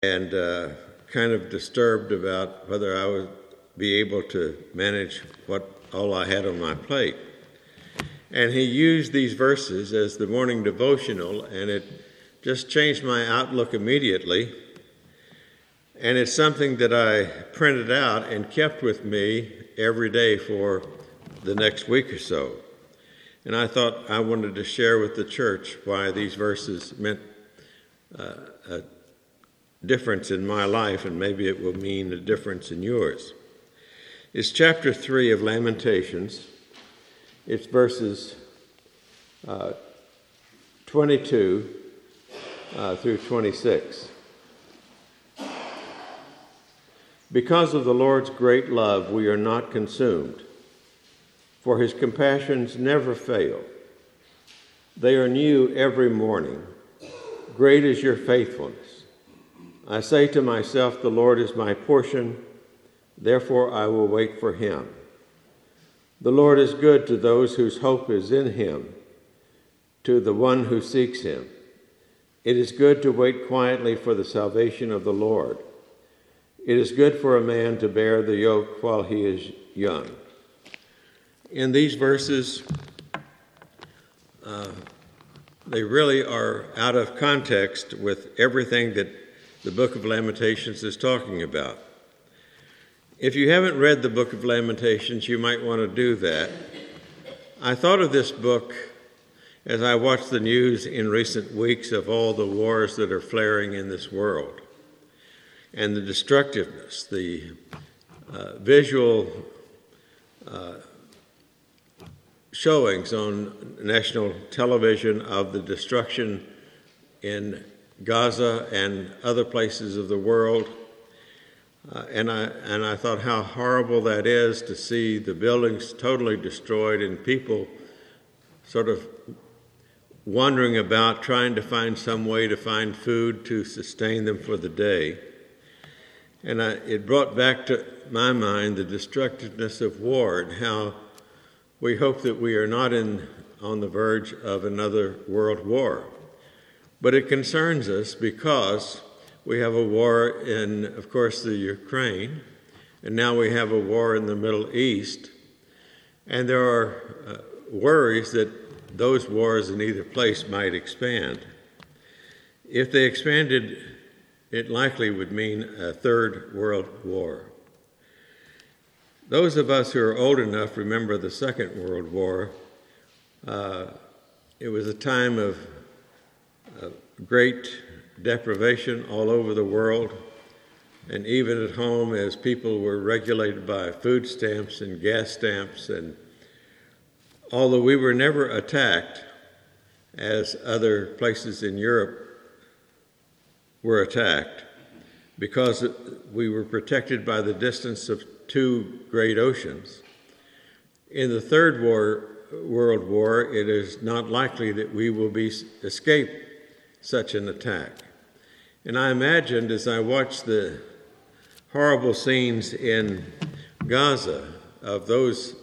and kind of disturbed about whether I would be able to manage all I had on my plate. And he used these verses as the morning devotional, and it just changed my outlook immediately. And it's something that I printed out and kept with me every day for the next week or so. And I thought I wanted to share with the church why these verses meant a difference in my life, and maybe it will mean a difference in yours. It's chapter 3 of Lamentations. It's verses 22 through 26. Because of the Lord's great love, we are not consumed, for his compassions never fail. They are new every morning. Great is your faithfulness. I say to myself, the Lord is my portion, therefore I will wait for him. The Lord is good to those whose hope is in him, to the one who seeks him. It is good to wait quietly for the salvation of the Lord. It is good for a man to bear the yoke while he is young. In these verses, they really are out of context with everything that the book of Lamentations is talking about. If you haven't read the book of Lamentations, you might want to do that. I thought of this book as I watched the news in recent weeks of all the wars that are flaring in this world, and the destructiveness, the visual showings on national television of the destruction in Gaza and other places of the world. And I thought how horrible that is to see the buildings totally destroyed and people sort of wandering about trying to find some way to find food to sustain them for the day. And it brought back to my mind the destructiveness of war and how we hope that we are not on the verge of another world war. But it concerns us because we have a war in, of course, the Ukraine, and now we have a war in the Middle East. And there are worries that those wars in either place might expand. If they expanded, it likely would mean a third world war. Those of us who are old enough remember the Second World War. It was a time of great deprivation all over the world, and even at home as people were regulated by food stamps and gas stamps. And although we were never attacked as other places in Europe were attacked, because we were protected by the distance of two great oceans. In the Third World War, it is not likely that we will escape such an attack. And I imagined as I watched the horrible scenes in Gaza of those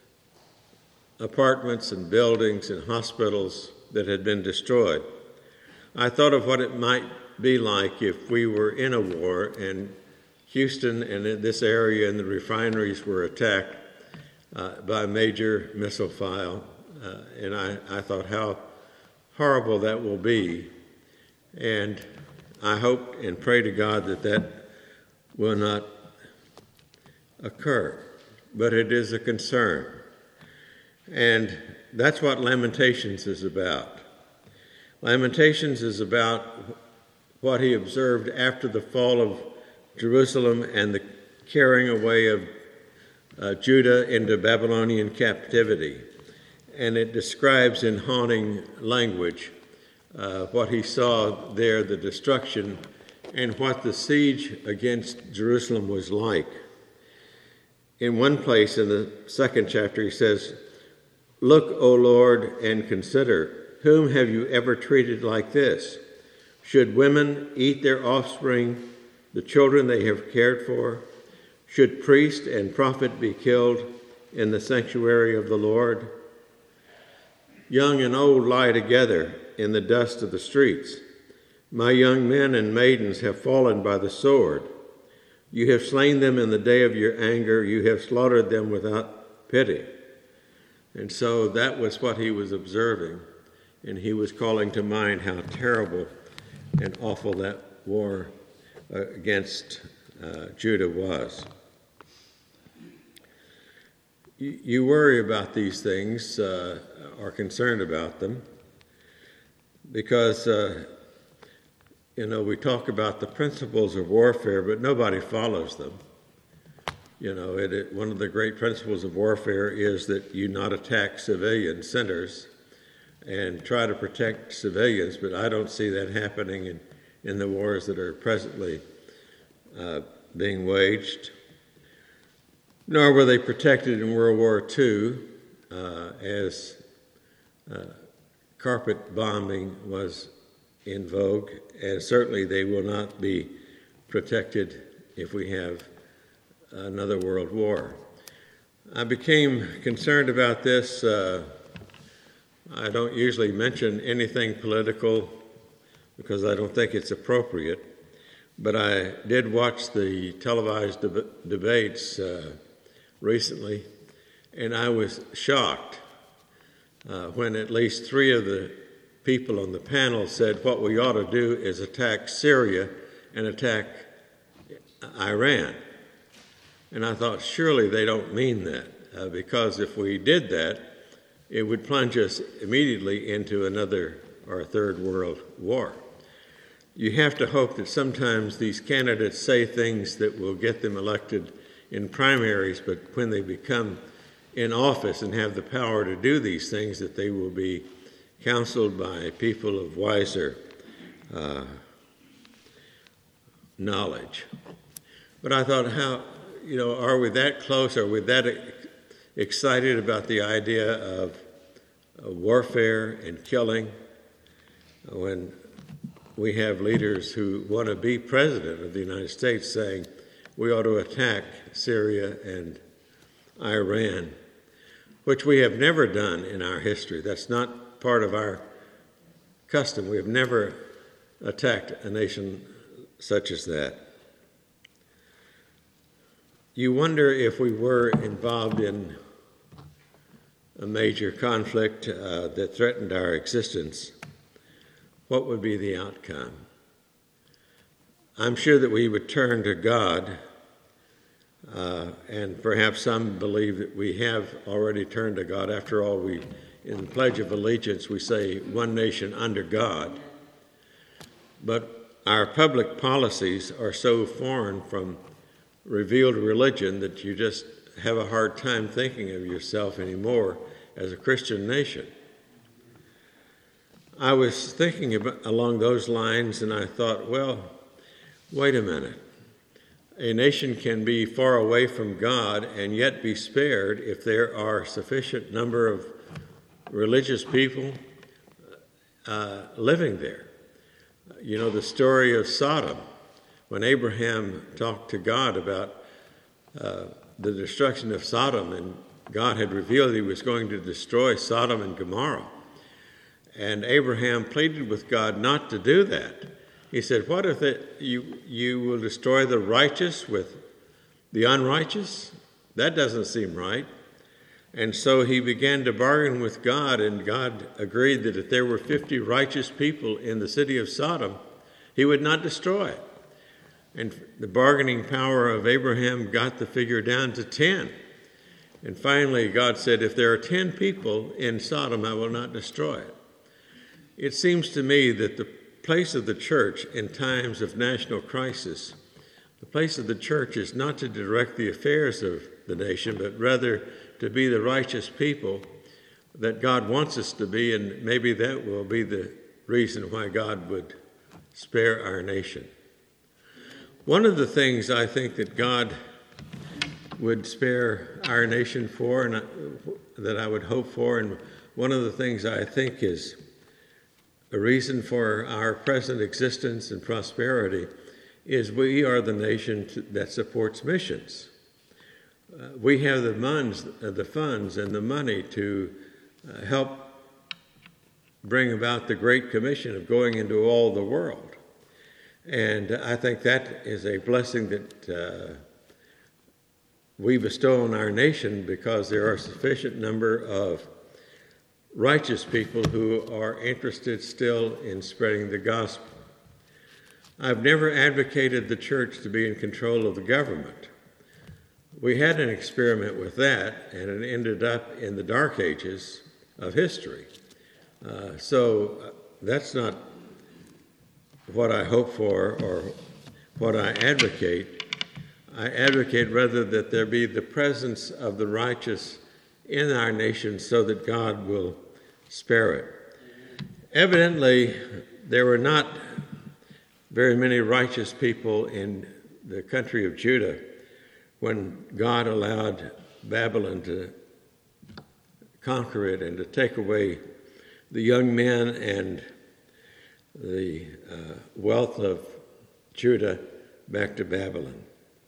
apartments and buildings and hospitals that had been destroyed, I thought of what it might be like if we were in a war and Houston and this area and the refineries were attacked by a major missile fire. And I thought how horrible that will be. And I hope and pray to God that will not occur. But it is a concern. And that's what Lamentations is about. Lamentations is about what he observed after the fall of Jerusalem and the carrying away of Judah into Babylonian captivity. And it describes in haunting language what he saw there, the destruction, and what the siege against Jerusalem was like. In one place in the second chapter, he says, "Look, O Lord, and consider, whom have you ever treated like this? Should women eat their offspring, the children they have cared for? Should priest and prophet be killed in the sanctuary of the Lord? Young and old lie together in the dust of the streets. My young men and maidens have fallen by the sword. You have slain them in the day of your anger. You have slaughtered them without pity. And so that was what he was observing, and he was calling to mind how terrible and awful that war against Judah was. You worry about these things, are concerned about them, because we talk about the principles of warfare, but nobody follows them. One of the great principles of warfare is that you not attack civilian centers and try to protect civilians, but I don't see that happening in the wars that are presently being waged. Nor were they protected in World War II as carpet bombing was in vogue, and certainly they will not be protected if we have another world war. I became concerned about this. I don't usually mention anything political because I don't think it's appropriate, but I did watch the televised debates recently, and I was shocked when at least three of the people on the panel said what we ought to do is attack Syria and attack Iran. And I thought, surely they don't mean that, because if we did that, it would plunge us immediately into another or a third world war. You have to hope that sometimes these candidates say things that will get them elected in primaries, but when they become in office and have the power to do these things, that they will be counseled by people of wiser knowledge. But I thought, are we that close? Are we that excited about the idea of warfare and killing when we have leaders who want to be president of the United States saying we ought to attack Syria and Iran, which we have never done in our history. That's not part of our custom. We have never attacked a nation such as that. You wonder if we were involved in a major conflict that threatened our existence, what would be the outcome? I'm sure that we would turn to God, and perhaps some believe that we have already turned to God. After all, in the Pledge of Allegiance, we say one nation under God. But our public policies are so foreign from revealed religion that you just have a hard time thinking of yourself anymore as a Christian nation. I was thinking along those lines, and I thought, well, wait a minute. A nation can be far away from God and yet be spared if there are sufficient number of religious people living there. The story of Sodom, when Abraham talked to God about the destruction of Sodom, and God had revealed he was going to destroy Sodom and Gomorrah. And Abraham pleaded with God not to do that. He said, what if you will destroy the righteous with the unrighteous? That doesn't seem right. And so he began to bargain with God, and God agreed that if there were 50 righteous people in the city of Sodom, he would not destroy it. And the bargaining power of Abraham got the figure down to 10. And finally, God said, if there are 10 people in Sodom, I will not destroy it. It seems to me that the place of the church in times of national crisis, the place of the church is not to direct the affairs of the nation, but rather to be the righteous people that God wants us to be, and maybe that will be the reason why God would spare our nation. One of the things I think that God would spare our nation for, and that I would hope for, and one of the things I think is a reason for our present existence and prosperity, is we are the nation that supports missions. We have the funds and the money to help bring about the Great Commission of going into all the world. And I think that is a blessing that we bestow on our nation, because there are a sufficient number of righteous people who are interested still in spreading the gospel. I've never advocated the church to be in control of the government. We had an experiment with that, and it ended up in the dark ages of history. So that's not what I hope for or what I advocate. I advocate rather that there be the presence of the righteous in our nation so that God will spare it. Evidently, there were not very many righteous people in the country of Judah when God allowed Babylon to conquer it and to take away the young men and the wealth of Judah back to Babylon.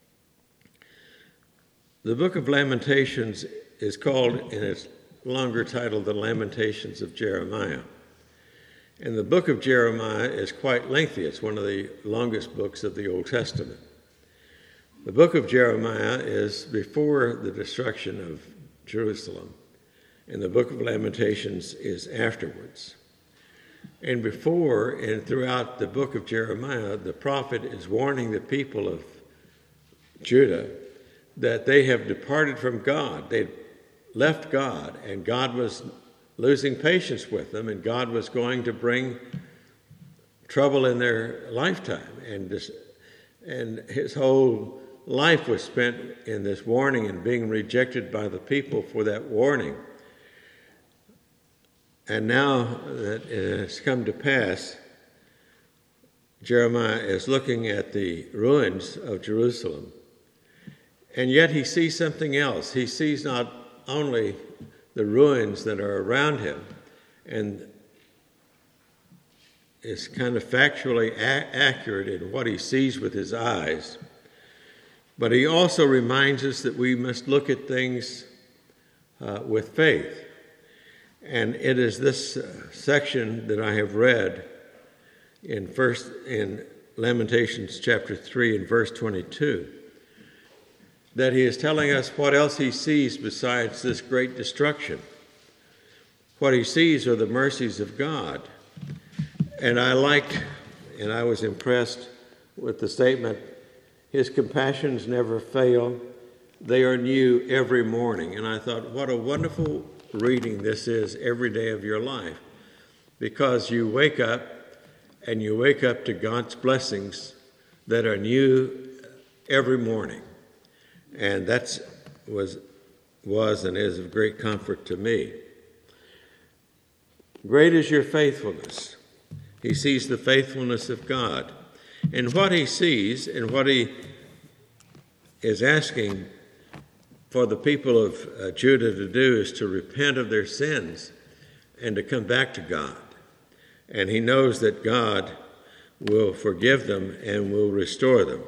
The book of Lamentations is called, in its longer title, The Lamentations of Jeremiah. And the book of Jeremiah is quite lengthy. It's one of the longest books of the Old Testament. The book of Jeremiah is before the destruction of Jerusalem, and the book of Lamentations is afterwards. And before and throughout the book of Jeremiah, the prophet is warning the people of Judah that they have departed from God. They left God, and God was losing patience with them, and God was going to bring trouble in their lifetime. And his whole life was spent in this warning and being rejected by the people for that warning. And now that it has come to pass, Jeremiah is looking at the ruins of Jerusalem. And yet he sees something else. He sees not only the ruins that are around him and is kind of factually accurate in what he sees with his eyes, but he also reminds us that we must look at things with faith. And it is this section that I have read in Lamentations chapter 3 and verse 22, that he is telling us what else he sees besides this great destruction. What he sees are the mercies of God. And I was impressed with the statement, his compassions never fail, they are new every morning. And I thought, what a wonderful reading this is every day of your life, because you wake up to God's blessings that are new every morning. And that was and is of great comfort to me. Great is your faithfulness. He sees the faithfulness of God. And what he sees and what he is asking for the people of Judah to do is to repent of their sins and to come back to God. And he knows that God will forgive them and will restore them.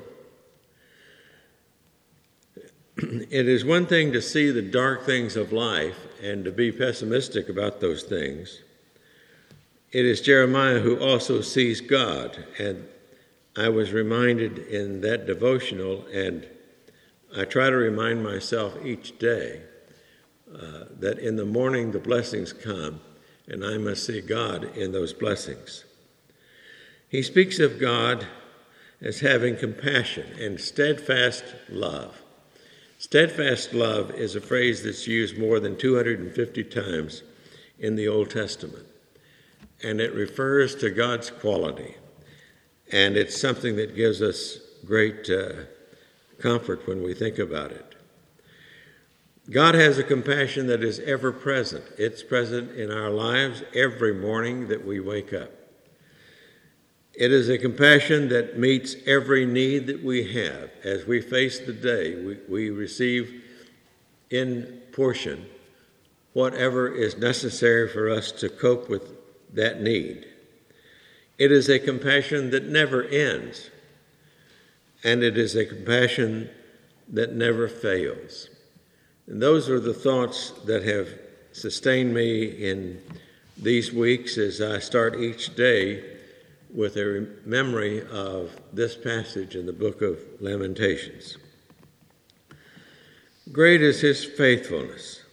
It is one thing to see the dark things of life and to be pessimistic about those things. It is Jeremiah who also sees God. And I was reminded in that devotional, and I try to remind myself each day that in the morning the blessings come, and I must see God in those blessings. He speaks of God as having compassion and steadfast love. Steadfast love is a phrase that's used more than 250 times in the Old Testament, and it refers to God's quality, and it's something that gives us great comfort when we think about it. God has a compassion that is ever present. It's present in our lives every morning that we wake up. It is a compassion that meets every need that we have. As we face the day, we receive in portion whatever is necessary for us to cope with that need. It is a compassion that never ends, and it is a compassion that never fails. And those are the thoughts that have sustained me in these weeks as I start each day with a memory of this passage in the book of Lamentations. Great is his faithfulness.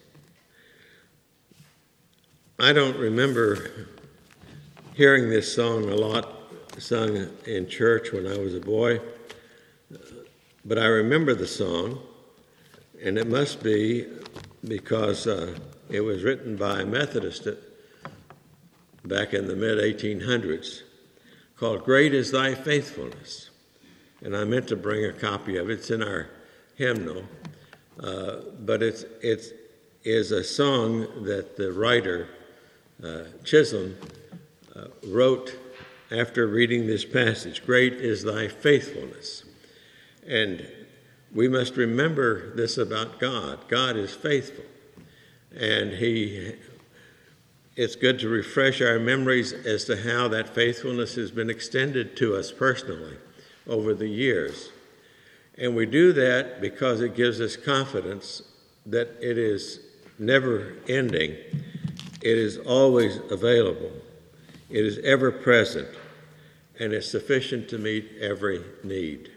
I don't remember hearing this song a lot, sung in church when I was a boy, but I remember the song, and it must be because it was written by a Methodist back in the mid-1800s, called Great is Thy Faithfulness. And I meant to bring a copy of it. It's in our hymnal. But it is a song that the writer, Chisholm, wrote after reading this passage. Great is Thy faithfulness. And we must remember this about God. God is faithful. And it's good to refresh our memories as to how that faithfulness has been extended to us personally over the years. And we do that because it gives us confidence that it is never ending. It is always available. It is ever present. And it's sufficient to meet every need.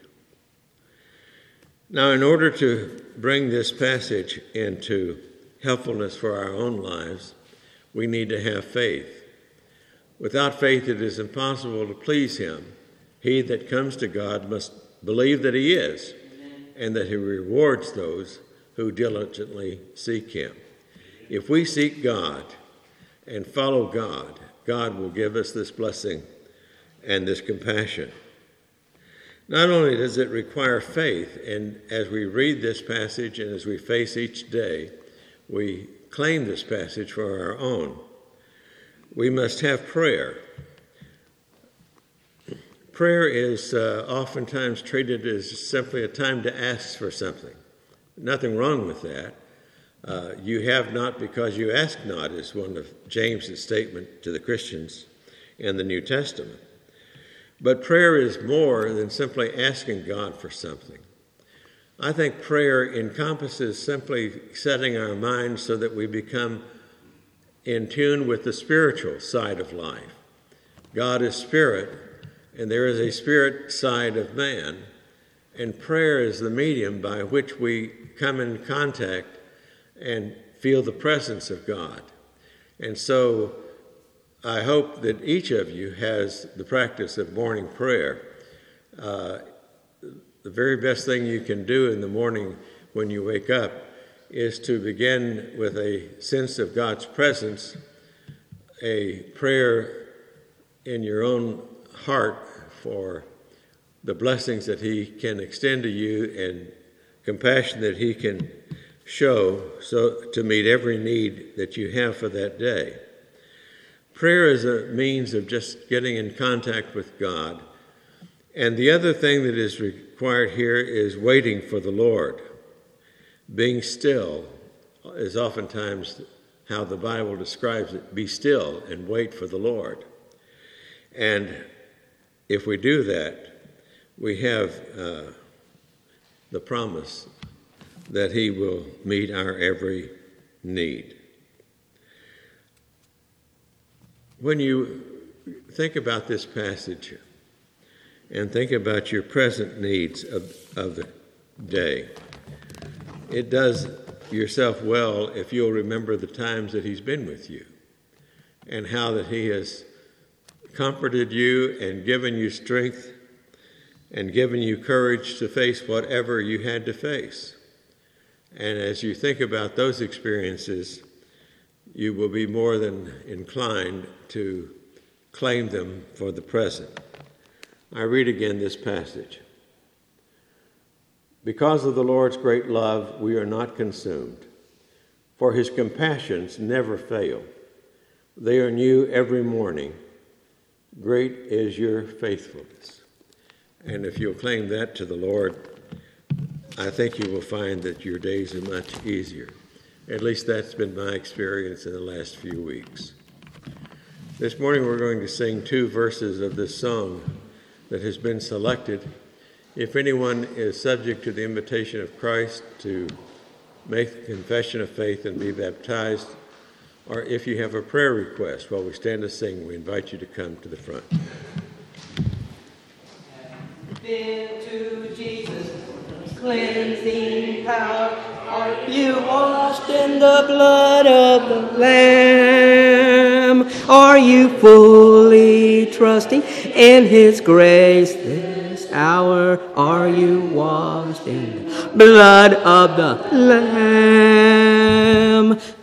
Now, in order to bring this passage into helpfulness for our own lives, we need to have faith. Without faith, it is impossible to please him. He that comes to God must believe that he is, and that he rewards those who diligently seek him. If we seek God and follow God, God will give us this blessing and this compassion. Not only does it require faith, and as we read this passage and as we face each day, we claim this passage for our own. We must have prayer. Prayer is oftentimes treated as simply a time to ask for something. Nothing wrong with that. You have not because you ask not is one of James's statement to the Christians in the New Testament. But prayer is more than simply asking God for something. I think prayer encompasses simply setting our minds so that we become in tune with the spiritual side of life. God is spirit, and there is a spirit side of man, and prayer is the medium by which we come in contact and feel the presence of God. And so I hope that each of you has the practice of morning prayer. The very best thing you can do in the morning when you wake up is to begin with a sense of God's presence, a prayer in your own heart for the blessings that he can extend to you and compassion that he can show so to meet every need that you have for that day. Prayer is a means of just getting in contact with God. And the other thing that is required here is waiting for the Lord. Being still is oftentimes how the Bible describes it. Be still and wait for the Lord. And if we do that, we have the promise that he will meet our every need. When you think about this passage and think about your present needs of the day, it does yourself well if you'll remember the times that he's been with you and how that he has comforted you and given you strength and given you courage to face whatever you had to face. And as you think about those experiences, you will be more than inclined to claim them for the present. I read again this passage. Because of the Lord's great love, we are not consumed, for his compassions never fail. They are new every morning. Great is your faithfulness. And if you'll claim that to the Lord, I think you will find that your days are much easier. At least that's been my experience in the last few weeks. This morning we're going to sing 2 verses of this song that has been selected. If anyone is subject to the invitation of Christ to make a confession of faith and be baptized, or if you have a prayer request while we stand to sing, we invite you to come to the front. into Jesus, cleansing power. Are you washed in the blood of the Lamb? Are you fully trusting in His grace this hour? Are you washed in the blood of the Lamb?